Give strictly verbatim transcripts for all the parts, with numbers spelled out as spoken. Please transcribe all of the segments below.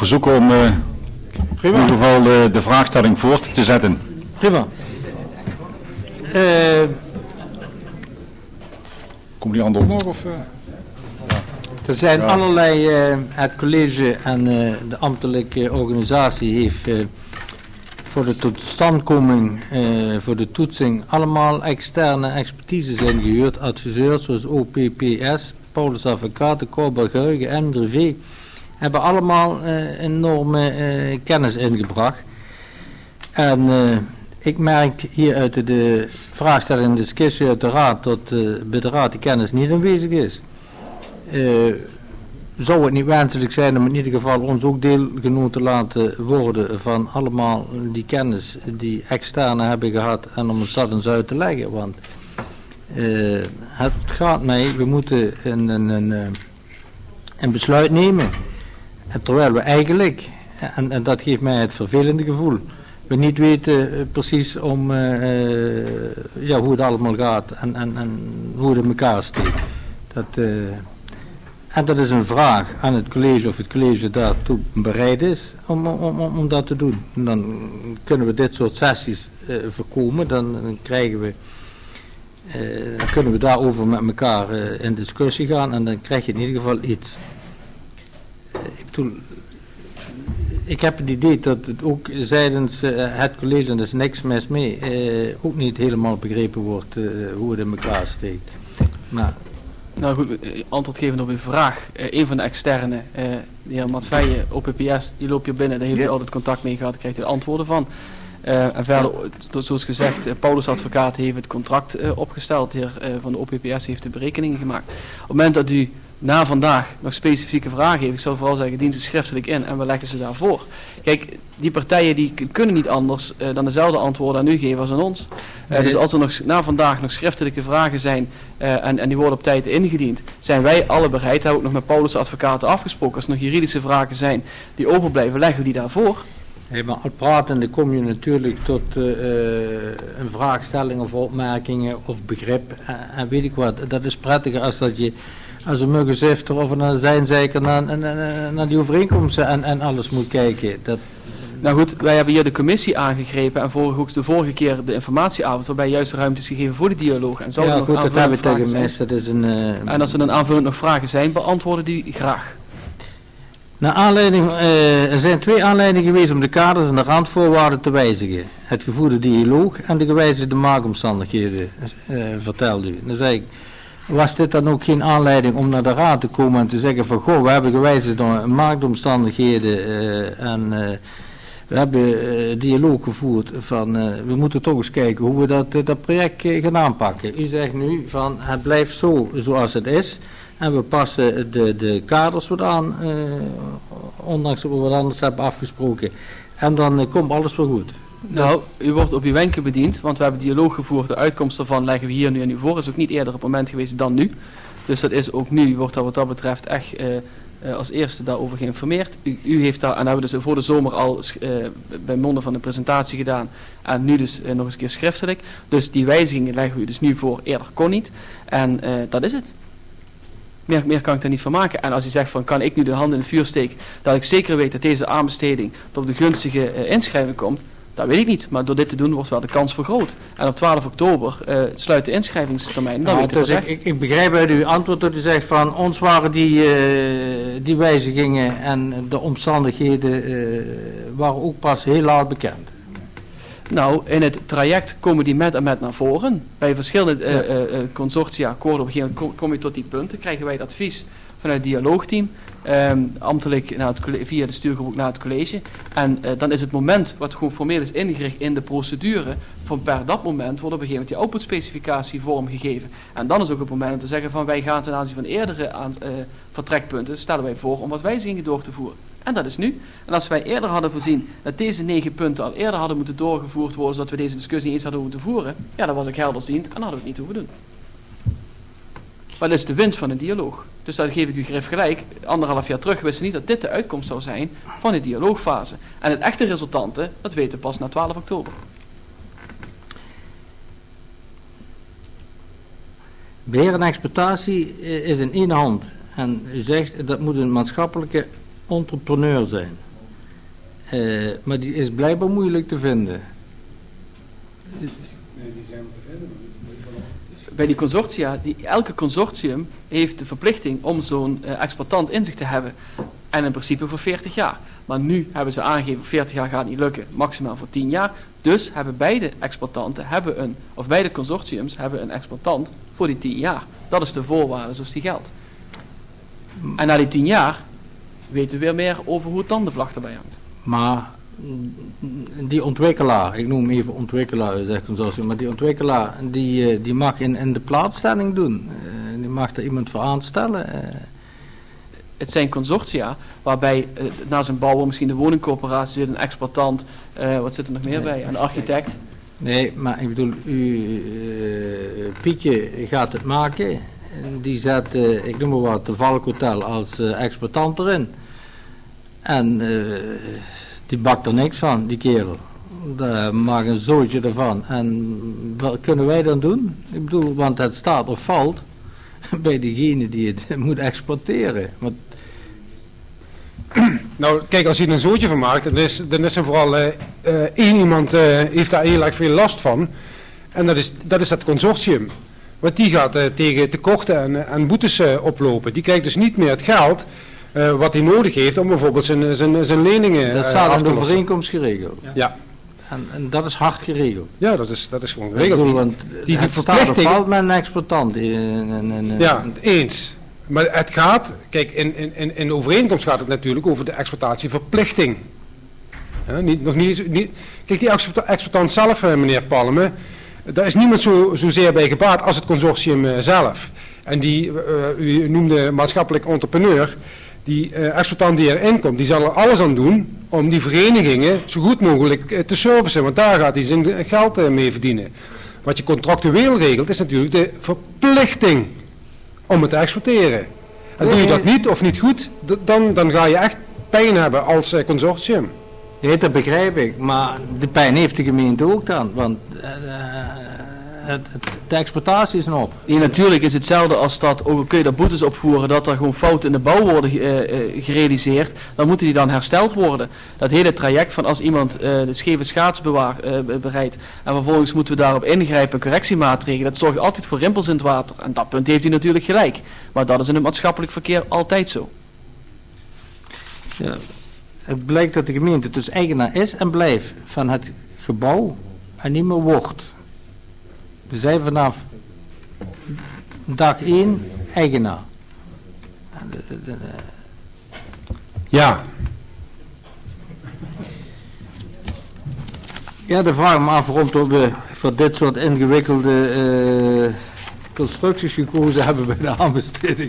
verzoeken om uh, in ieder geval uh, de vraagstelling voort te zetten. Prima. Uh, Komt die ander ook nog? Of, uh? Er zijn ja. allerlei, uh, het college en uh, de ambtelijke organisatie heeft uh, voor de totstandkoming, uh, voor de toetsing, allemaal externe expertises ingehuurd. Adviseurs zoals O P P S, Paulus Advocaten, Corbel Geugen, M drie V, hebben allemaal uh, enorme uh, kennis ingebracht. En uh, ik merk hier uit de, de vraagstelling en discussie uit de raad dat uh, bij de raad die kennis niet aanwezig is. Uh, zou het niet wenselijk zijn om in ieder geval ons ook deelgenoot te laten worden van allemaal die kennis die externe hebben gehad en om ons dat eens uit te leggen, want uh, het gaat mij, we moeten een, een, een, een besluit nemen en terwijl we eigenlijk, en, en dat geeft mij het vervelende gevoel, we niet weten uh, precies om uh, uh, ja, hoe het allemaal gaat en, en, en hoe het in elkaar steekt. Dat, uh, en dat is een vraag aan het college of het college daartoe bereid is om, om, om, om dat te doen. En dan kunnen we dit soort sessies uh, voorkomen, dan, dan krijgen we, uh, dan kunnen we daarover met elkaar uh, in discussie gaan en dan krijg je in ieder geval iets. Uh, ik bedoel, Ik heb het idee dat het ook zijdens uh, het college, en er is niks mis mee, uh, ook niet helemaal begrepen wordt uh, hoe het in elkaar steekt. Maar... Nou goed, antwoord geven op uw vraag. Uh, een van de externe, uh, de heer Matveijen, O P P S, die loopt hier binnen, daar heeft ja. u altijd contact mee gehad, daar krijgt u de antwoorden van. Uh, en verder, zoals gezegd, uh, Paulus Advocaat heeft het contract uh, opgesteld, de heer uh, van de O P P S heeft de berekeningen gemaakt. Op het moment dat u na vandaag nog specifieke vragen heeft, ik zou vooral zeggen, dien ze schriftelijk in en we leggen ze daarvoor. Kijk, die partijen die kunnen niet anders uh, dan dezelfde antwoorden aan u geven als aan ons. Uh, dus als er nog na vandaag nog schriftelijke vragen zijn uh, en, en die worden op tijd ingediend, zijn wij alle bereid, hebben we ook nog met Paulus Advocaten afgesproken, als er nog juridische vragen zijn die overblijven, leggen we die daarvoor. Hey, maar al pratende kom je natuurlijk tot uh, een vraagstelling of opmerkingen of begrip en, en weet ik wat. Dat is prettiger als dat je als een muggenzifter of een zijnzeiker naar, naar, naar die overeenkomsten en, en alles moet kijken. Dat... Nou goed, wij hebben hier de commissie aangegrepen en vorige, ook de vorige keer de informatieavond waarbij juist ruimte is gegeven voor de dialoog. En zou ja, nog goed, dat heb ik tegen mis. Dat is een, uh... En als er dan aanvullend nog vragen zijn, beantwoorden die graag. Naar aanleiding, uh, er zijn twee aanleidingen geweest om de kaders en de randvoorwaarden te wijzigen. Het gevoerde dialoog en de gewijzigde maakomstandigheden, uh, vertelde u. Dan zei ik, was dit dan ook geen aanleiding om naar de raad te komen en te zeggen van, goh, we hebben gewijzigde marktomstandigheden uh, en uh, we hebben uh, dialoog gevoerd van, uh, we moeten toch eens kijken hoe we dat, uh, dat project uh, gaan aanpakken. U zegt nu van, het blijft zo zoals het is. En we passen de, de kaders wat aan, uh, ondanks dat we wat anders hebben afgesproken. En dan uh, komt alles wel goed. Nou, u wordt op uw wenken bediend, want we hebben dialoog gevoerd. De uitkomst daarvan leggen we hier nu en nu voor. Dat is ook niet eerder op het moment geweest dan nu. Dus dat is ook nu, wordt dat wat dat betreft echt uh, uh, als eerste daarover geïnformeerd. U, u heeft daar, en hebben we dus voor de zomer al uh, bij monden van de presentatie gedaan. En nu dus uh, nog eens een keer schriftelijk. Dus die wijzigingen leggen we u dus nu voor, eerder kon niet. En uh, dat is het. Meer, meer kan ik daar niet van maken. En als u zegt van, kan ik nu de hand in het vuur steken, dat ik zeker weet dat deze aanbesteding tot de gunstige uh, inschrijving komt, dat weet ik niet. Maar door dit te doen wordt wel de kans vergroot. En op twaalf oktober uh, sluit de inschrijvingstermijn. Dat ja, weet ik dus ik, ik, ik begrijp uit uw antwoord dat u zegt van, ons waren die, uh, die wijzigingen en de omstandigheden uh, waren ook pas heel laat bekend. Nou, in het traject komen die met en met naar voren. Bij verschillende uh, uh, uh, consortia akkoorden op een gegeven moment kom, kom je tot die punten. Krijgen wij het advies vanuit het dialoogteam. Um, ambtelijk naar het, via de stuurgroep naar het college. En uh, dan is het moment wat gewoon formeel is ingericht in de procedure. Van per dat moment wordt op een gegeven moment die outputspecificatie vormgegeven. En dan is ook het moment om te zeggen van, wij gaan ten aanzien van eerdere aan, uh, vertrekpunten, stellen wij voor om wat wijzigingen door te voeren. En dat is nu. En als wij eerder hadden voorzien dat deze negen punten al eerder hadden moeten doorgevoerd worden, zodat we deze discussie niet eens hadden moeten voeren, ja, dan was ik helderziend en dan hadden we het niet hoeven doen. Maar dat is de winst van een dialoog. Dus dat geef ik u grif gelijk. Anderhalf jaar terug wisten we niet dat dit de uitkomst zou zijn van de dialoogfase. En het echte resultante, dat weten we pas na twaalf oktober. Beheer en exploitatie is in één hand. En u zegt dat moet een maatschappelijke entrepreneur zijn. Uh, maar die is blijkbaar moeilijk te vinden. Nee, die zijn te vinden. Bij die consortia, die, elke consortium heeft de verplichting om zo'n uh, exploitant in zich te hebben. En in principe voor veertig jaar. Maar nu hebben ze aangegeven, veertig jaar gaat niet lukken, maximaal voor tien jaar. Dus hebben beide exploitanten, hebben een, of beide consortiums hebben een exploitant voor die tien jaar. Dat is de voorwaarde zoals die geldt. En na die tien jaar weten we weer meer over hoe het dan de vlag erbij hangt. Maar die ontwikkelaar, ik noem hem even ontwikkelaar, zegt consortium, maar die ontwikkelaar die, die mag in, in de plaatsstelling doen. Uh, die mag er iemand voor aanstellen. Uh. Het zijn consortia waarbij uh, na zijn bouwer misschien de woningcorporatie zit, een exploitant, uh, wat zit er nog meer nee. bij, een architect. Nee, maar ik bedoel, u, uh, Pietje gaat het maken. Die zet, uh, ik noem maar wat, de Valkhotel als uh, exploitant erin. En uh, die bakt er niks van, die kerel. Daar maakt een zootje ervan. En wat kunnen wij dan doen? Ik bedoel, want het staat of valt bij degene die het moet exploiteren. Want nou, kijk, als hij er een zootje van maakt, dan is, dan is er vooral uh, uh, één iemand uh, heeft daar heel erg veel last van. En dat is dat, is dat consortium. Want die gaat uh, tegen tekorten en, en boetes uh, oplopen. Die krijgt dus niet meer het geld uh, wat hij nodig heeft om bijvoorbeeld zijn, zijn, zijn leningen uh, dat staat af in te de lossen. overeenkomst geregeld. Ja. ja. En, en dat is hard geregeld. Ja, dat is, dat is gewoon geregeld. Bedoel, want die, die, die verplichting valt met een exploitant. In, in, in, ja, eens. Maar het gaat, kijk, in, in, in de overeenkomst gaat het natuurlijk over de exploitatieverplichting. Ja, niet, nog niet, niet, kijk, die exploitant zelf, meneer Palme, daar is niemand zo, zozeer bij gebaat als het consortium zelf. En die, uh, u noemde maatschappelijk entrepreneur, die uh, exploitant die erin komt, die zal er alles aan doen om die verenigingen zo goed mogelijk uh, te servicen. Want daar gaat hij zijn geld uh, mee verdienen. Wat je contractueel regelt is natuurlijk de verplichting om het te exploiteren. En doe je dat niet of niet goed, d- dan, dan ga je echt pijn hebben als uh, consortium. Nee, dat begrijp ik. Maar de pijn heeft de gemeente ook dan. Want uh, het, het, de exploitatie is nog op. Nee, natuurlijk is hetzelfde als dat, ook kun je daar boetes opvoeren dat er gewoon fouten in de bouw worden uh, uh, gerealiseerd, dan moeten die dan hersteld worden. Dat hele traject van als iemand uh, de scheve schaats bewaar, uh, bereidt en vervolgens moeten we daarop ingrijpen, correctiemaatregelen, dat zorgt altijd voor rimpels in het water. En dat punt heeft hij natuurlijk gelijk. Maar dat is in het maatschappelijk verkeer altijd zo. Ja. Het blijkt dat de gemeente dus eigenaar is en blijft van het gebouw en niet meer wordt. We zijn vanaf dag één eigenaar. De, de, de, ja. Ja, de vraag me af waarom we voor dit soort ingewikkelde uh, constructies gekozen hebben bij de aanbesteding.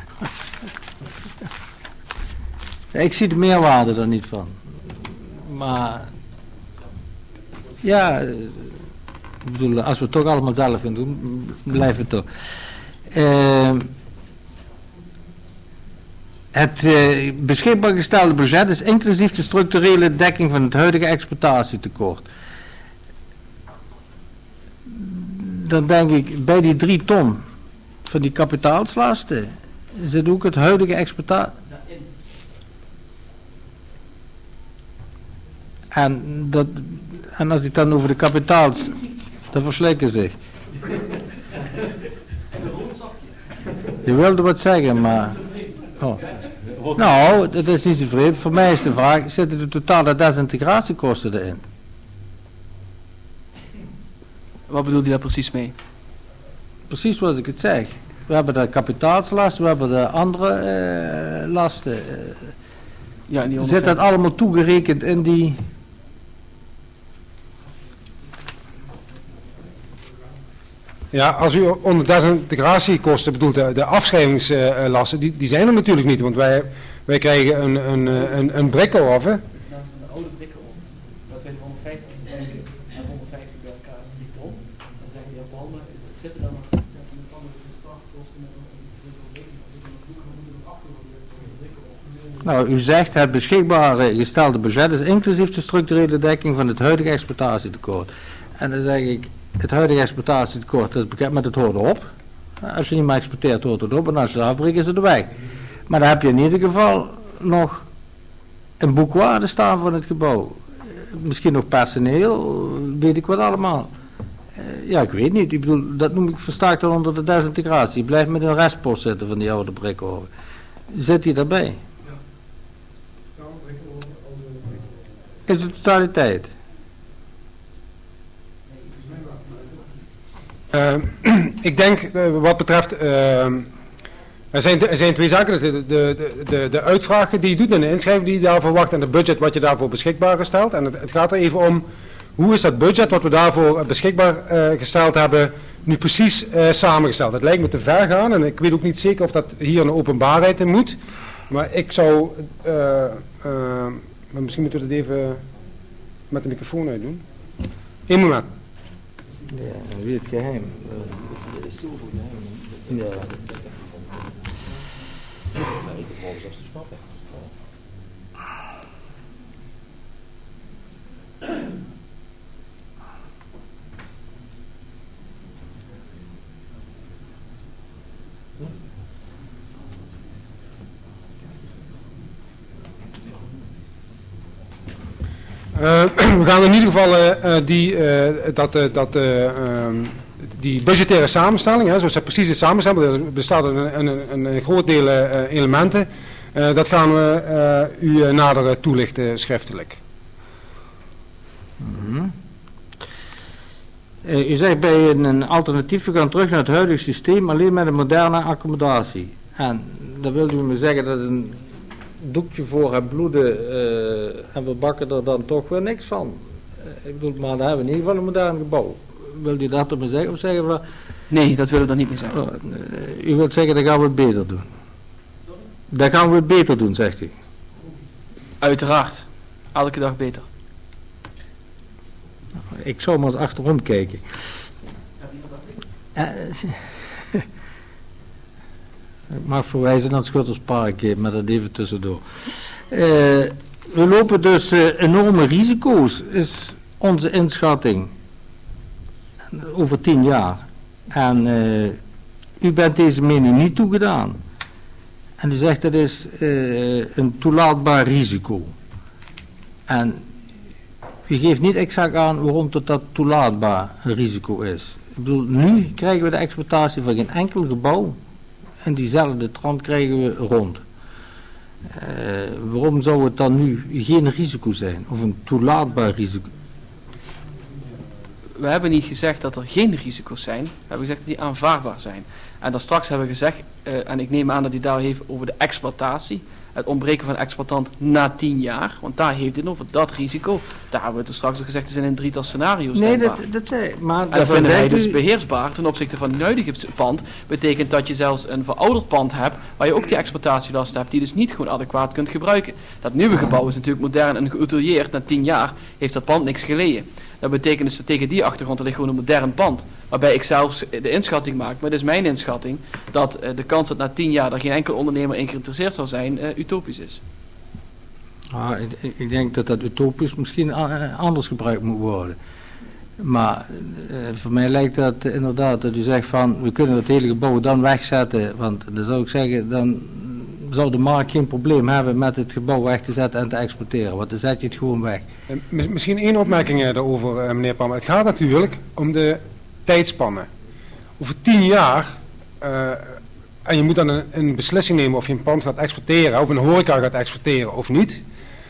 Ik zie de meerwaarde er niet van. Maar ja, ik bedoel, als we het toch allemaal zelf gaan doen, blijft het toch. Uh, het uh, beschikbaar gestelde budget is inclusief de structurele dekking van het huidige exploitatietekort. Dan denk ik, bij die drie ton van die kapitaalslasten zit ook het huidige exploitatie. En, dat, en als ik dan over de kapitaals, dan verslikken zich. Je wilde wat zeggen, maar... Oh. Nou, dat is niet zo vreemd. Voor mij is de vraag, zitten de totale desintegratiekosten erin? Wat bedoelt u daar precies mee? Precies zoals ik het zeg. We hebben de kapitaalslasten, we hebben de andere uh, lasten. Uh, ja, die zit dat allemaal toegerekend in die... Ja, als u onder desintegratiekosten bedoelt, de, de afschrijvingslasten, die, die zijn er natuurlijk niet. Want wij, wij krijgen een, een, een, een brikkeloven. Een oude brikkeloven, dat wij honderdvijftig denken en honderdvijftig bij elkaar is drie ton. Dan zeggen die Palme, zitten dan nog startkosten met een Nou, u zegt het beschikbare gestelde budget is inclusief de structurele dekking van het huidige exploitatietekort. En dan zeg ik, het huidige exploitatietekort is bekend, maar het hoort op. Als je niet meer exporteert, hoort het op. En als je het afbreekt, is het er weg. Maar dan heb je in ieder geval nog een boekwaarde staan van het gebouw. Misschien nog personeel, weet ik wat allemaal. Uh, ja, ik weet niet. Ik bedoel, dat noem ik versterkt dan onder de desintegratie. Je blijft met een restpost zitten van die oude Brickhoven. Zit hij daarbij? Is de totaliteit? Uh, ik denk, uh, wat betreft... Uh, er, zijn, er zijn twee zaken. Dus de, de, de, de uitvraag die je doet en de inschrijving die je daarvoor wacht en het budget wat je daarvoor beschikbaar gesteld. En het, het gaat er even om, hoe is dat budget wat we daarvoor beschikbaar uh, gesteld hebben, nu precies uh, samengesteld. Het lijkt me te ver gaan en ik weet ook niet zeker of dat hier een openbaarheid in moet. Maar ik zou... Uh, uh, maar misschien moeten we het even met de microfoon uit doen. Eén moment. Ja, wie het geheim? Het is zoveel geheim. Ja. Uh, we gaan in ieder geval uh, die, uh, dat, uh, dat, uh, um, die budgettaire samenstelling, hè, zoals het precies is samengesteld, er bestaat een, een, een, een groot deel uh, elementen. Uh, dat gaan we uh, u nader toelichten schriftelijk. Mm-hmm. uh, u zegt bij een, een alternatief, we gaan terug naar het huidige systeem, alleen met een moderne accommodatie. En dan wilt u me zeggen, dat is een doekje voor het bloeden uh, en we bakken er dan toch weer niks van. Uh, ik bedoel, maar dan hebben we in ieder geval een modern gebouw. Wilt u dat er maar zeggen? Of zeggen we... Nee, dat willen we dan niet meer zeggen. Uh, u wilt zeggen, dat gaan we het beter doen. Dat gaan we het beter doen, zegt u. Uiteraard. Elke dag beter. Ik zou maar eens achterom kijken. Uh, Ik mag verwijzen naar het Schutterspark, maar dat even tussendoor. Uh, we lopen dus uh, enorme risico's, is onze inschatting, over tien jaar. En uh, u bent deze mening niet toegedaan. En u zegt dat is uh, een toelaatbaar risico. En u geeft niet exact aan waarom dat, dat toelaatbaar risico is. Ik bedoel, nu krijgen we de exploitatie van geen enkel gebouw. En diezelfde trant krijgen we rond. Uh, waarom zou het dan nu geen risico zijn? Of een toelaatbaar risico? We hebben niet gezegd dat er geen risico's zijn. We hebben gezegd dat die aanvaardbaar zijn. En dan straks hebben we gezegd, uh, en ik neem aan dat hij daar heeft over de exploitatie. Het ontbreken van exploitant na tien jaar. Want daar heeft het over, dat risico. Daar hebben we toen straks ook gezegd, er zijn een drietal scenario's. Nee, dat, dat zei maar en dat vinden wij dus beheersbaar ten opzichte van het huidige pand. Betekent dat je zelfs een verouderd pand hebt, waar je ook die exploitatielast hebt, die dus niet gewoon adequaat kunt gebruiken. Dat nieuwe gebouw is natuurlijk modern en geoutilleerd. Na tien jaar heeft dat pand niks geleden. Dat betekent dus dat tegen die achtergrond, er ligt gewoon een modern pand. Waarbij ik zelfs de inschatting maak, maar dat is mijn inschatting, dat uh, de kans dat na tien jaar er geen enkel ondernemer in geïnteresseerd zou zijn, uh, utopisch is. Ah, ik, ik denk dat dat utopisch misschien anders gebruikt moet worden. Maar uh, voor mij lijkt dat uh, inderdaad dat u zegt van, we kunnen het hele gebouw dan wegzetten. Want dan zou ik zeggen, dan zou de markt geen probleem hebben met het gebouw weg te zetten en te exploiteren. Want dan zet je het gewoon weg. Misschien één opmerking daarover, meneer Palmer. Het gaat natuurlijk om de tijdspannen. Over tien jaar, uh, en je moet dan een, een beslissing nemen of je een pand gaat exploiteren, of een horeca gaat exploiteren of niet.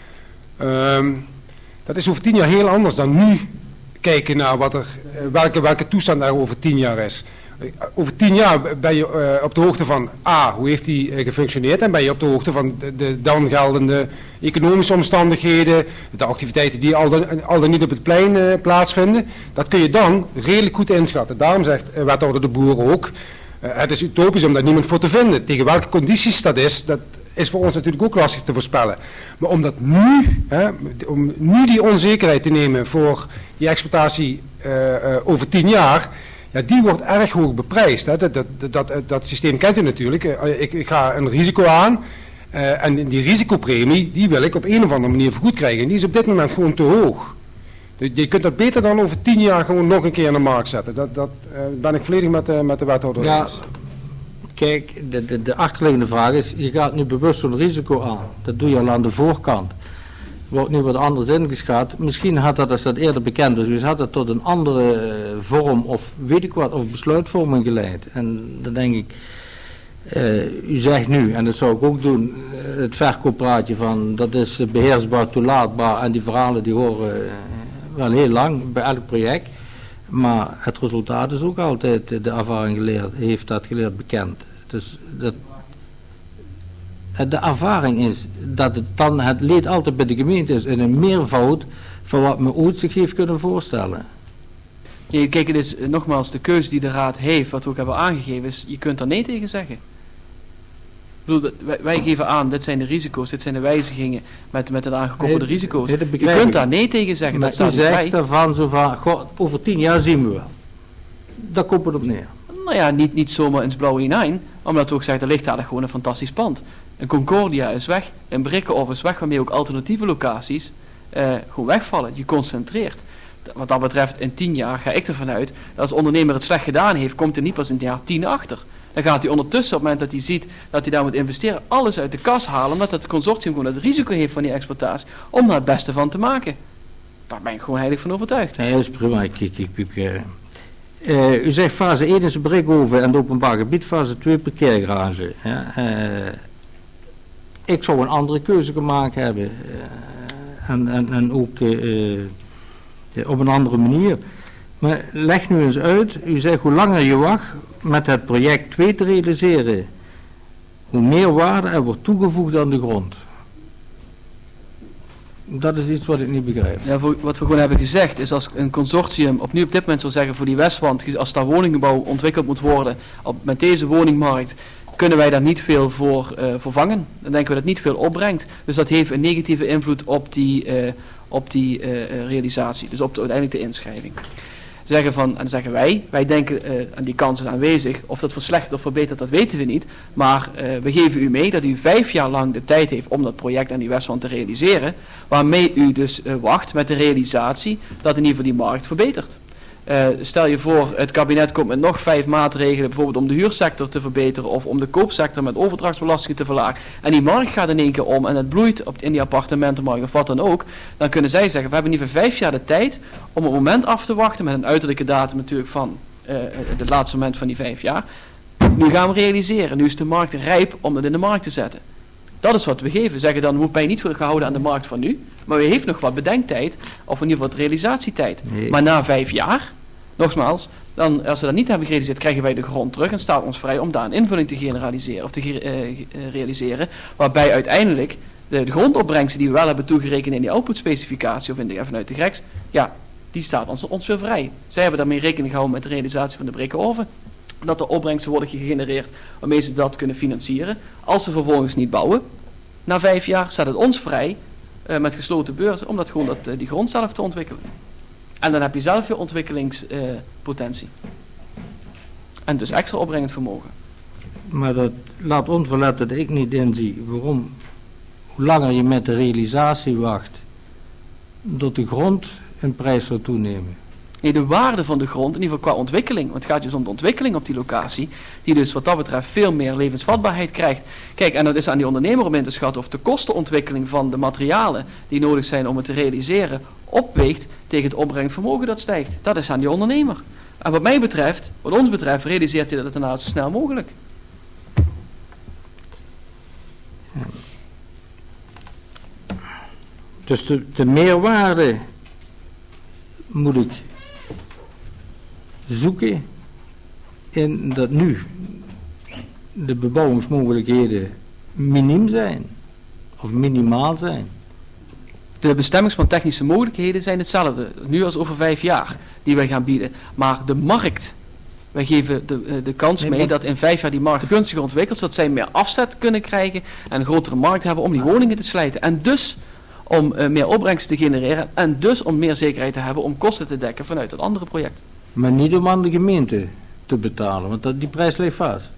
Um, dat is over tien jaar heel anders dan nu kijken naar wat er, welke, welke toestand er over tien jaar is. Over tien jaar ben je uh, op de hoogte van A, hoe heeft die uh, gefunctioneerd, en ben je op de hoogte van de, de dan geldende economische omstandigheden, de activiteiten die al dan, al dan niet op het plein uh, plaatsvinden. Dat kun je dan redelijk goed inschatten. Daarom zegt uh, wethouder De Boer ook, uh, het is utopisch om daar niemand voor te vinden. Tegen welke condities dat is, dat is voor ons natuurlijk ook lastig te voorspellen. Maar om dat nu, hè, om nu die onzekerheid te nemen voor die exploitatie uh, uh, over tien jaar, ja, die wordt erg hoog beprijsd. Hè. Dat, dat, dat, dat systeem kent u natuurlijk. Uh, ik, ik ga een risico aan uh, en die risicopremie, die wil ik op een of andere manier vergoed krijgen. En die is op dit moment gewoon te hoog. Je kunt dat beter dan over tien jaar gewoon nog een keer in de markt zetten. Dat, dat uh, ben ik volledig met, uh, met de wethouder ja. eens. Kijk, de, de, de achterliggende vraag is, je gaat nu bewust zo'n risico aan. Dat doe je al aan de voorkant. wordt nu wat anders ingeschat. Misschien had dat, als dat eerder bekend was, dus had dat tot een andere uh, vorm of weet ik wat, of besluitvorming geleid. En dan denk ik, uh, u zegt nu, en dat zou ik ook doen, uh, het verkooppraatje van dat is beheersbaar, toelaatbaar en die verhalen die horen uh, wel heel lang bij elk project. Maar het resultaat is ook altijd, de ervaring geleerd, heeft dat geleerd bekend. Dus dat, de ervaring is dat het dan, het leed altijd bij de gemeente is in een meervoud van wat men ooit zich heeft kunnen voorstellen. Ja, kijk, het is nogmaals de keuze die de raad heeft, wat we ook hebben aangegeven, is, je kunt er nee tegen zeggen. Ik bedoel, wij, wij geven aan, dit zijn de risico's, dit zijn de wijzigingen met, met de aangekoppelde nee, risico's. Nee, je kunt daar nee tegen zeggen, maar dat staat u zegt daarvan zo van, goh, over tien jaar zien we wel. Daar komt het op neer. Nou ja, niet, niet zomaar ins blauwe hinein, omdat we ook zeggen, er ligt daar gewoon een fantastisch pand. Een Concordia is weg, een Brikkenhof is weg, waarmee ook alternatieve locaties uh, gewoon wegvallen. Je concentreert. Wat dat betreft, in tien jaar ga ik ervan uit, dat als ondernemer het slecht gedaan heeft, komt hij niet pas in het jaar tien achter. Dan gaat hij ondertussen, op het moment dat hij ziet dat hij daar moet investeren, alles uit de kas halen, omdat het consortium gewoon het risico heeft van die exploitatie, om daar het beste van te maken. Daar ben ik gewoon heilig van overtuigd. Nee, dat is prima. Ik, ik, ik, ik, uh, uh, u zegt fase één is een Brikhoven en het openbaar gebied, fase twee parkeergarage. Ja, uh, ik zou een andere keuze gemaakt hebben. Uh, en, en, en ook uh, uh, op een andere manier. Maar leg nu eens uit, u zegt hoe langer je wacht met het project twee te realiseren, hoe meer waarde er wordt toegevoegd aan de grond. Dat is iets wat ik niet begrijp. Ja, voor, wat we gewoon hebben gezegd is, als een consortium opnieuw op dit moment zou zeggen voor die Westwand, als daar woninggebouw ontwikkeld moet worden op, met deze woningmarkt, kunnen wij daar niet veel voor uh, vervangen. Dan denken we dat het niet veel opbrengt. Dus dat heeft een negatieve invloed op die, uh, op die uh, realisatie, dus op de, uiteindelijk de inschrijving. Zeggen van, en dan zeggen wij, wij denken, uh, en die kans is aanwezig, of dat verslechtert of verbetert, dat weten we niet. Maar uh, we geven u mee dat u vijf jaar lang de tijd heeft om dat project aan die Westwand te realiseren, waarmee u dus uh, wacht met de realisatie dat in ieder geval die markt verbetert. Uh, stel je voor, het kabinet komt met nog vijf maatregelen, bijvoorbeeld om de huursector te verbeteren of om de koopsector met overdrachtsbelastingen te verlagen. En die markt gaat in één keer om en het bloeit op, in die appartementenmarkt of wat dan ook. Dan kunnen zij zeggen, we hebben in ieder geval vijf jaar de tijd om een moment af te wachten met een uiterlijke datum natuurlijk van uh, het laatste moment van die vijf jaar. Nu gaan we realiseren, nu is de markt rijp om het in de markt te zetten. Dat is wat we geven. Zeggen dan, moet bij niet veel gehouden aan de markt van nu, maar u heeft nog wat bedenktijd of in ieder geval wat realisatietijd. Nee. Maar na vijf jaar, nogmaals, dan, als we dat niet hebben gerealiseerd, krijgen wij de grond terug en staat ons vrij om daar een invulling te generaliseren of te uh, realiseren, waarbij uiteindelijk de, de grondopbrengsten die we wel hebben toegerekend in die output-specificatie of in de, vanuit de G R E X, ja, die staat ons, ons weer vrij. Zij hebben daarmee rekening gehouden met de realisatie van de Brikkenhoven, dat er opbrengsten worden gegenereerd waarmee ze dat kunnen financieren. Als ze vervolgens niet bouwen, na vijf jaar staat het ons vrij uh, met gesloten beurzen om dat gewoon dat, uh, die grond zelf te ontwikkelen. En dan heb je zelf je ontwikkelingspotentie. Uh, en dus extra opbrengend vermogen. Maar dat laat onverletten dat ik niet inzie waarom, hoe langer je met de realisatie wacht, dat de grond in prijs zal toenemen. Nee, de waarde van de grond, in ieder geval qua ontwikkeling, want het gaat dus om de ontwikkeling op die locatie, die dus wat dat betreft veel meer levensvatbaarheid krijgt. Kijk, en dat is aan die ondernemer om in te schatten of de kostenontwikkeling van de materialen die nodig zijn om het te realiseren, opweegt tegen het opbrengend vermogen dat stijgt. Dat is aan die ondernemer. En wat mij betreft, wat ons betreft, realiseert hij dat het nou zo snel mogelijk. Ja. Dus de, de meerwaarde moet ik zoeken in dat nu de bebouwingsmogelijkheden miniem zijn of minimaal zijn. De bestemmings van technische mogelijkheden zijn hetzelfde, nu als over vijf jaar, die wij gaan bieden. Maar de markt, wij geven de, de kans nee, mee dat in vijf jaar die markt gunstiger ontwikkelt, zodat zij meer afzet kunnen krijgen en een grotere markt hebben om die woningen te slijten. En dus om uh, meer opbrengst te genereren en dus om meer zekerheid te hebben om kosten te dekken vanuit het andere project. Maar niet om aan de gemeente te betalen, want dat, die prijs ligt vast.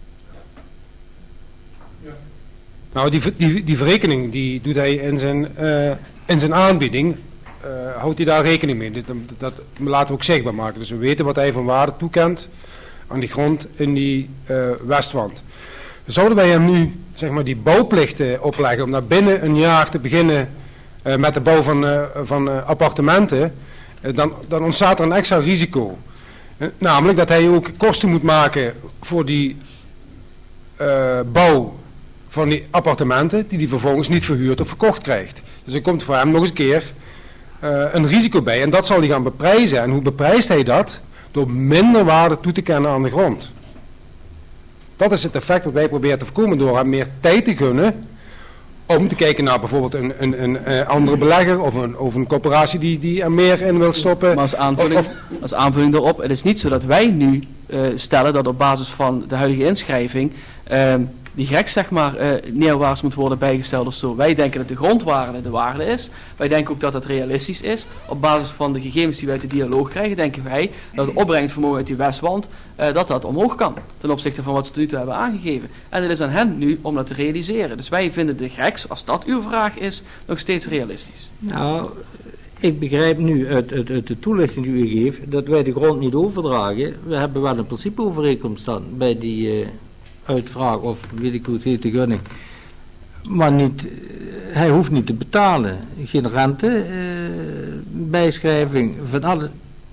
Ja. Nou, die, die, die verrekening die doet hij in zijn, uh, in zijn aanbieding, uh, houdt hij daar rekening mee. Dat, dat laten we ook zichtbaar maken. Dus we weten wat hij van waarde toekent aan die grond in die uh, Westwand. Zouden wij hem nu, zeg maar, die bouwplichten opleggen om daar binnen een jaar te beginnen uh, met de bouw van, uh, van uh, appartementen, uh, dan, dan ontstaat er een extra risico. Uh, namelijk dat hij ook kosten moet maken voor die uh, bouw van die appartementen, die hij vervolgens niet verhuurd of verkocht krijgt. Dus er komt voor hem nog eens een keer uh, een risico bij. En dat zal hij gaan beprijzen. En hoe beprijst hij dat? Door minder waarde toe te kennen aan de grond. Dat is het effect wat wij proberen te voorkomen door hem meer tijd te gunnen om te kijken naar bijvoorbeeld een, een, een, een andere belegger of een, of een corporatie die, die er meer in wil stoppen. Maar als aanvulling, of, als aanvulling daarop, het is niet zo dat wij nu uh, stellen dat op basis van de huidige inschrijving uh, die G R E X zeg maar uh, neerwaarts moet worden bijgesteld of zo. Wij denken dat de grondwaarde de waarde is. Wij denken ook dat dat realistisch is. Op basis van de gegevens die wij uit de dialoog krijgen, denken wij dat het opbrengstvermogen uit die westwand, uh, dat dat omhoog kan. Ten opzichte van wat ze tot nu toe hebben aangegeven. En het is aan hen nu om dat te realiseren. Dus wij vinden de G R E X, als dat uw vraag is, nog steeds realistisch. Nou, ik begrijp nu uit, uit, uit de toelichting die u geeft, dat wij de grond niet overdragen. We hebben wel een principeovereenkomst dan bij die... Uh, uitvraag of weet ik hoe het heet, de gunning. Maar niet, hij hoeft niet te betalen. Geen rente, uh, bijschrijving van alle.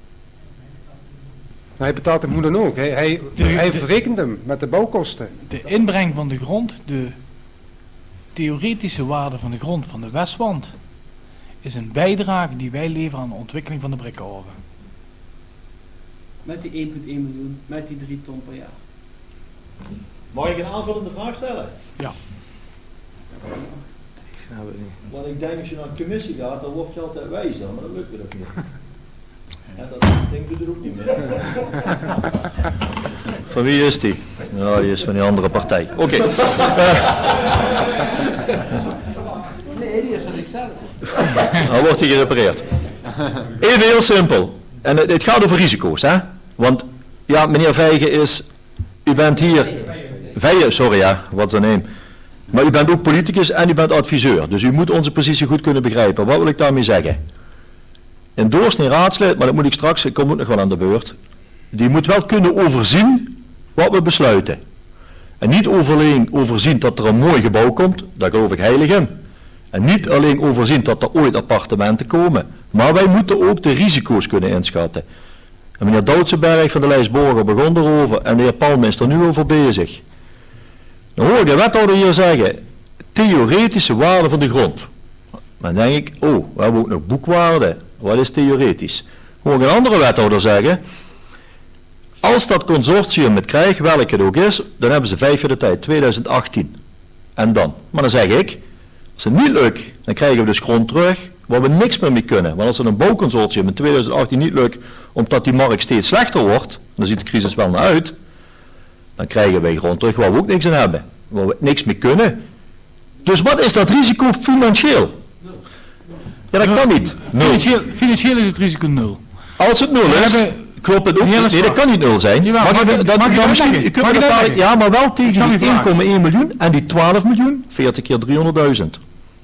Hij betaalt hem hoe dan ook. Hij, hij, de, hij de, verrekent hem met de bouwkosten. De inbreng van de grond, de theoretische waarde van de grond van de westwand, is een bijdrage die wij leveren aan de ontwikkeling van de Brikkehoven. Met die één komma één miljoen, met die drie ton per jaar. Mag ik een aanvullende vraag stellen? Ja. Ik snap het niet. Want ik denk als je naar de commissie gaat, dan word je altijd wijzer, maar dat lukt er ook niet. En dat ding doet er ook niet meer. Van wie is die? Nou, die is van die andere partij. Oké. Okay. Nee, die is van zichzelf. Dan wordt hij gerepareerd. Even heel simpel. En het, het gaat over risico's, hè? Want, ja, meneer Vijgen is... U bent hier... Vijgen, sorry ja, wat zijn naam. Maar u bent ook politicus en u bent adviseur. Dus u moet onze positie goed kunnen begrijpen. Wat wil ik daarmee zeggen? Een doorsnee raadslid, maar dat moet ik straks, ik kom ook nog wel aan de beurt. Die moet wel kunnen overzien wat we besluiten. En niet alleen overzien dat er een mooi gebouw komt, daar geloof ik heilig in. En niet alleen overzien dat er ooit appartementen komen. Maar wij moeten ook de risico's kunnen inschatten. En meneer Doutsenberg van de Lijsborger begon erover en de heer Palme is er nu over bezig. Dan hoor ik de wethouder hier zeggen, theoretische waarde van de grond. Dan denk ik, oh, we hebben ook nog boekwaarde. Wat is theoretisch? Hoor ik een andere wethouder zeggen, als dat consortium het krijgt, welk het ook is, dan hebben ze vijf jaar de tijd, twintig achttien. En dan? Maar dan zeg ik, als het niet lukt, dan krijgen we dus grond terug, waar we niks meer mee kunnen. Want als het een bouwconsortium in twintig achttien niet lukt, omdat die markt steeds slechter wordt, dan ziet de crisis wel naar uit, dan krijgen wij grond terug waar we ook niks aan hebben. Waar we niks mee kunnen. Dus wat is dat risico financieel? Ja, dat kan niet. Financieel, financieel is het risico nul. Als het nul is, klopt het ook niet. Nee, dat kan niet nul zijn. Jawel, mag, mag, je, dat, mag je dat misschien, je kunt dat dat ja, maar wel tegen die één komma één miljoen en die twaalf miljoen, veertig keer driehonderdduizend.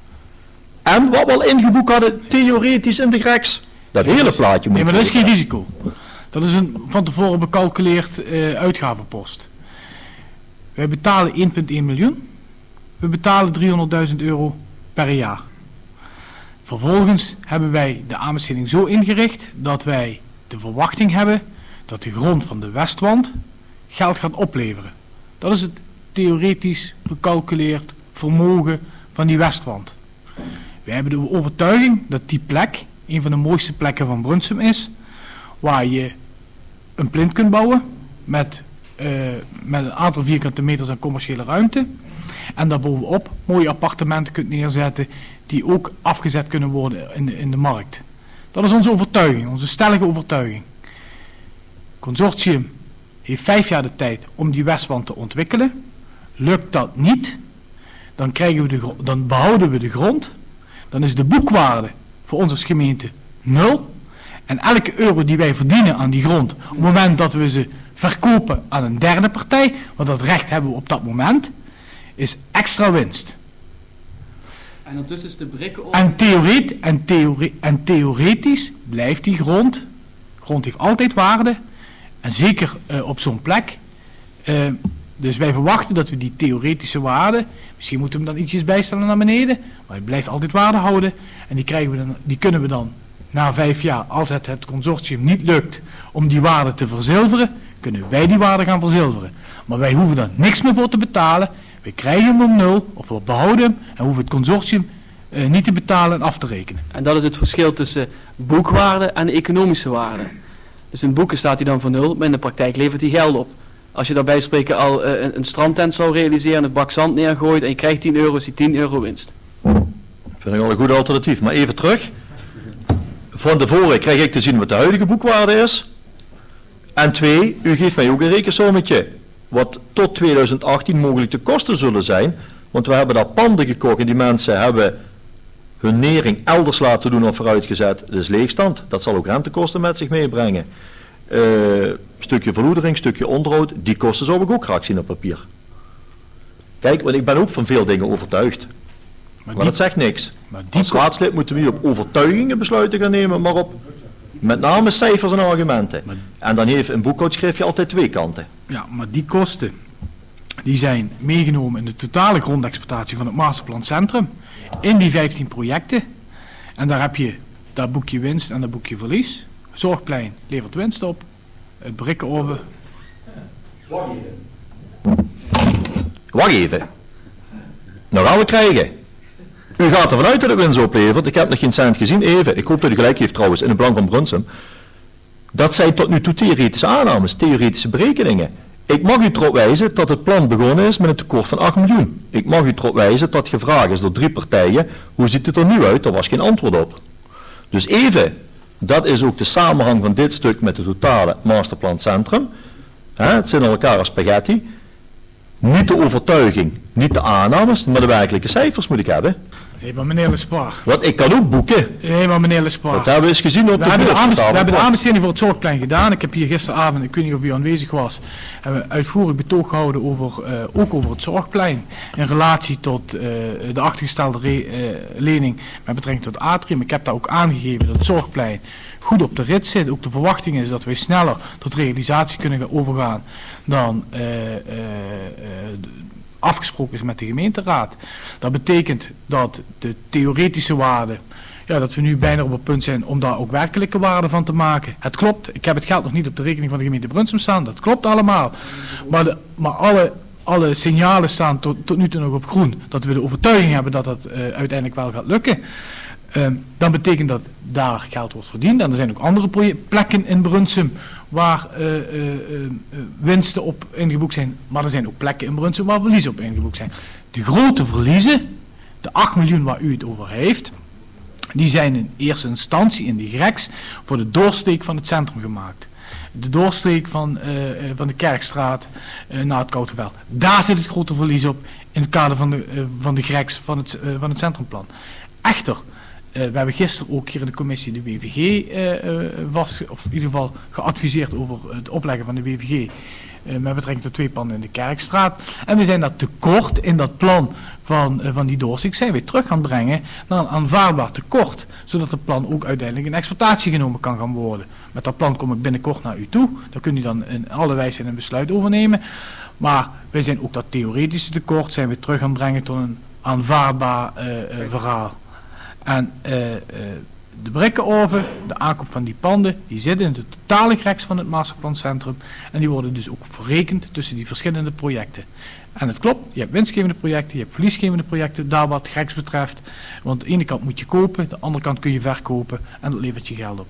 En wat we al ingeboekt hadden, theoretisch in de G R E X. Dat hele plaatje moet. Nee, maar dat is geen risico. Dat is een van tevoren becalculeerd uh, uitgavenpost. Wij betalen één komma één miljoen. We betalen driehonderdduizend euro per jaar. Vervolgens hebben wij de aanbesteding zo ingericht dat wij de verwachting hebben dat de grond van de westwand geld gaat opleveren. Dat is het theoretisch becalculeerd vermogen van die westwand. Wij hebben de overtuiging dat die plek een van de mooiste plekken van Brunsum is, waar je een plint kunt bouwen met, uh, met een aantal vierkante meters aan commerciële ruimte en daarbovenop mooie appartementen kunt neerzetten die ook afgezet kunnen worden in de, in de markt. Dat is onze overtuiging, onze stellige overtuiging. Het consortium heeft vijf jaar de tijd om die westwand te ontwikkelen. Lukt dat niet, dan, krijgen we de, dan behouden we de grond. Dan is de boekwaarde voor ons als gemeente nul. En elke euro die wij verdienen aan die grond, op het moment dat we ze verkopen aan een derde partij, want dat recht hebben we op dat moment, is extra winst. En ondertussen is de brikken op. En, theoret, en, theore, en theoretisch blijft die grond, grond heeft altijd waarde, en zeker uh, op zo'n plek, uh, Dus wij verwachten dat we die theoretische waarde, misschien moeten we hem dan ietsjes bijstellen naar beneden, maar hij blijft altijd waarde houden. En die, krijgen we dan, die kunnen we dan na vijf jaar, als het het consortium niet lukt om die waarde te verzilveren, kunnen wij die waarde gaan verzilveren. Maar wij hoeven daar niks meer voor te betalen. We krijgen hem op nul, of we behouden hem, en hoeven het consortium uh, niet te betalen en af te rekenen. En dat is het verschil tussen boekwaarde en economische waarde. Dus in boeken staat hij dan voor nul, maar in de praktijk levert hij geld op. Als je daarbij spreken al uh, een, een strandtent zou realiseren, een bak zand neergooit en je krijgt tien euro, is die tien euro winst. Vind ik al een goed alternatief. Maar even terug. Van tevoren krijg ik te zien wat de huidige boekwaarde is. En twee, u geeft mij ook een rekensommetje. Wat tot tweeduizend achttien mogelijk de kosten zullen zijn. Want we hebben daar panden gekocht en die mensen hebben hun nering elders laten doen of vooruitgezet. Dus leegstand. Dat zal ook rentekosten met zich meebrengen. Uh, stukje verloedering, stukje onderhoud. Die kosten zou ik ook graag zien op papier. Kijk, want ik ben ook van veel dingen overtuigd. Maar, maar dat zegt niks. Als raadslid moeten we niet op overtuigingen besluiten gaan nemen, maar op met name cijfers en argumenten. Maar, en dan heeft een boekhoudschriftje altijd twee kanten. Ja, maar die kosten die zijn meegenomen in de totale grondexploitatie van het Masterplan Centrum. In die vijftien projecten. En daar heb je, daar boek je winst en daar boek je verlies. Zorgplein levert winst op. Het Brikkenoven. Wacht even. Wacht even. Nou gaan we krijgen. U gaat ervan uit dat het winst oplevert. Ik heb nog geen cent gezien. Even. Ik hoop dat u gelijk heeft trouwens in het belang van Brunsum. Dat zijn tot nu toe theoretische aannames, theoretische berekeningen. Ik mag u erop wijzen dat het plan begonnen is met een tekort van acht miljoen. Ik mag u erop wijzen dat gevraagd is door drie partijen. Hoe ziet het er nu uit? Daar was geen antwoord op. Dus even. Dat is ook de samenhang van dit stuk met de totale Masterplan Centrum. He, het zit aan elkaar als spaghetti. Niet de overtuiging, niet de aannames, maar de werkelijke cijfers moet ik hebben. Nee, maar meneer Lespaar. Wat, ik kan ook boeken. Nee, maar meneer Lespaar. Dat hebben we eens gezien op we de hebben de, aanbest- we hebben de aanbesteding aanbesteding voor het Zorgplein gedaan. Ik heb hier gisteravond, ik weet niet of u aanwezig was, hebben we uitvoerig betoog gehouden over, uh, ook over het Zorgplein. In relatie tot uh, de achtergestelde re- uh, lening met betrekking tot atrium. Ik heb daar ook aangegeven dat het Zorgplein goed op de rit zit. Ook de verwachting is dat wij sneller tot realisatie kunnen overgaan dan uh, uh, uh, afgesproken is met de gemeenteraad. Dat betekent dat de theoretische waarde, ja, dat we nu bijna op het punt zijn om daar ook werkelijke waarde van te maken. Het klopt, ik heb het geld nog niet op de rekening van de gemeente Brunsum staan, dat klopt allemaal. Maar, de, maar alle, alle signalen staan tot, tot nu toe nog op groen, dat we de overtuiging hebben dat dat uh, uiteindelijk wel gaat lukken. Um, dan betekent dat daar geld wordt verdiend. En er zijn ook andere project- plekken in Brunsum waar uh, uh, uh, winsten op ingeboekt zijn. Maar er zijn ook plekken in Brunsum waar verliezen op ingeboekt zijn. De grote verliezen, de acht miljoen waar u het over heeft, die zijn in eerste instantie in de Greks voor de doorsteek van het centrum gemaakt. De doorsteek van, uh, uh, van de Kerkstraat uh, naar het Kouterveld. Daar zit het grote verlies op in het kader van de, uh, van de Greks van het, uh, van het centrumplan. Echter, Uh, we hebben gisteren ook hier in de commissie de W V G uh, uh, was, of in ieder geval geadviseerd over het opleggen van de W V G uh, met betrekking tot twee panden in de Kerkstraat. En we zijn dat tekort in dat plan van, uh, van die doorsteek zijn we terug gaan brengen naar een aanvaardbaar tekort, zodat het plan ook uiteindelijk in exploitatie genomen kan gaan worden. Met dat plan kom ik binnenkort naar u toe, daar kunt u dan in alle wijsheid een besluit over nemen. Maar wij zijn ook dat theoretische tekort zijn we terug gaan brengen tot een aanvaardbaar uh, uh, verhaal. En uh, uh, de Brikkenoven, de aankoop van die panden, die zitten in de totale greks van het Masterplancentrum. En die worden dus ook verrekend tussen die verschillende projecten. En het klopt, je hebt winstgevende projecten, je hebt verliesgevende projecten, daar wat greks betreft. Want aan de ene kant moet je kopen, de andere kant kun je verkopen en dat levert je geld op.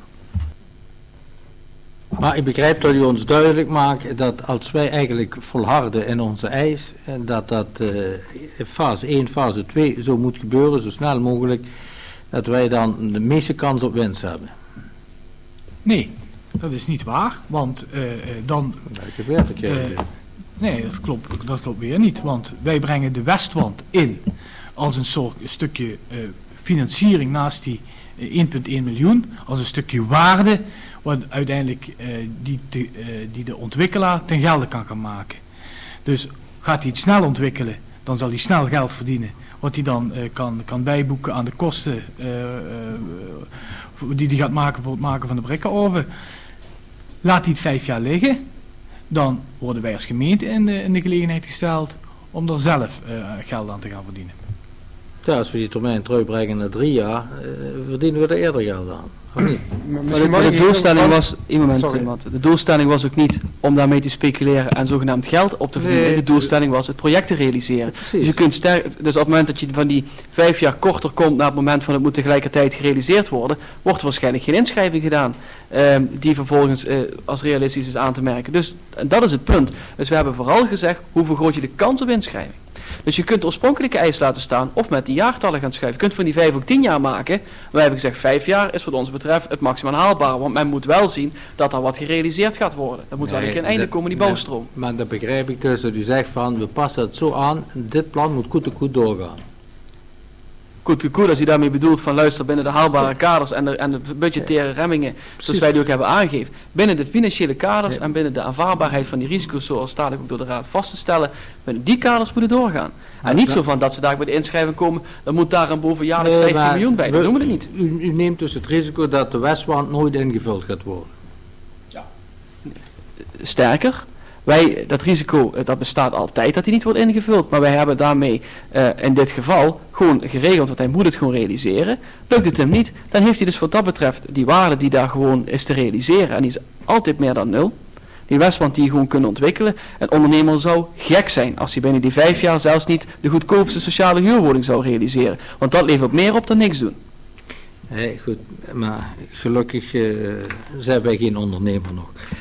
Maar ik begrijp dat u ons duidelijk maakt dat als wij eigenlijk volharden in onze eis, dat dat uh, fase één, fase twee zo moet gebeuren, zo snel mogelijk, dat wij dan de meeste kans op winst hebben. Nee, dat is niet waar, want uh, dan... Ik heb weer verkeerd. Uh, nee, dat klopt, dat klopt weer niet, want wij brengen de Westwand in als een soort een stukje uh, financiering naast die uh, één komma één miljoen, als een stukje waarde, wat uiteindelijk uh, die, te, uh, die de ontwikkelaar ten gelde kan gaan maken. Dus gaat hij het snel ontwikkelen, dan zal hij snel geld verdienen, wat hij dan uh, kan, kan bijboeken aan de kosten uh, uh, die hij gaat maken voor het maken van de Brikkenoven. Laat hij het vijf jaar liggen, dan worden wij als gemeente in de, in de gelegenheid gesteld om er zelf uh, geld aan te gaan verdienen. Ja, als we die termijn terugbrengen naar drie jaar, uh, verdienen we er eerder geld aan. Of niet? Maar de, maar de doelstelling was, een moment, iemand, de doelstelling was ook niet om daarmee te speculeren en zogenaamd geld op te verdienen. Nee, de doelstelling was het project te realiseren. Precies. Dus je kunt sterk, dus op het moment dat je van die vijf jaar korter komt naar het moment van het moet tegelijkertijd gerealiseerd worden, wordt er waarschijnlijk geen inschrijving gedaan uh, die vervolgens uh, als realistisch is aan te merken. Dus dat is het punt. Dus we hebben vooral gezegd, hoe vergroot je de kans op inschrijving? Dus je kunt de oorspronkelijke eis laten staan of met die jaartallen gaan schuiven. Je kunt van die vijf ook tien jaar maken. Wij hebben gezegd vijf jaar is wat ons betreft het maximaal haalbare. Want men moet wel zien dat er wat gerealiseerd gaat worden. Er moet nee, wel een keer een einde komen die bouwstroom. Nee, maar dat begrijp ik dus dat u zegt van we passen het zo aan. Dit plan moet goed en goed doorgaan. Goed, goed, als u daarmee bedoelt van luister binnen de haalbare kaders en de, en de budgettaire remmingen, zoals wij die ook hebben aangegeven, binnen de financiële kaders en binnen de aanvaardbaarheid van die risico's, zoals dadelijk ook door de Raad vast te stellen, binnen die kaders moeten doorgaan. En niet zo van dat ze daar bij de inschrijving komen, dan moet daar een bovenjaarlijks nee, vijftien miljoen bij, dat doen we het niet. U, u neemt dus het risico dat de Westwand nooit ingevuld gaat worden. Ja. Sterker, wij, dat risico, dat bestaat altijd dat hij niet wordt ingevuld. Maar wij hebben daarmee uh, in dit geval gewoon geregeld, want hij moet het gewoon realiseren. Lukt het hem niet, dan heeft hij dus wat dat betreft die waarde die daar gewoon is te realiseren. En die is altijd meer dan nul. Die Westwand die je gewoon kunnen ontwikkelen. Een ondernemer zou gek zijn als hij binnen die vijf jaar zelfs niet de goedkoopste sociale huurwoning zou realiseren. Want dat levert meer op dan niks doen. Nee, goed, maar gelukkig uh, zijn wij geen ondernemer nog.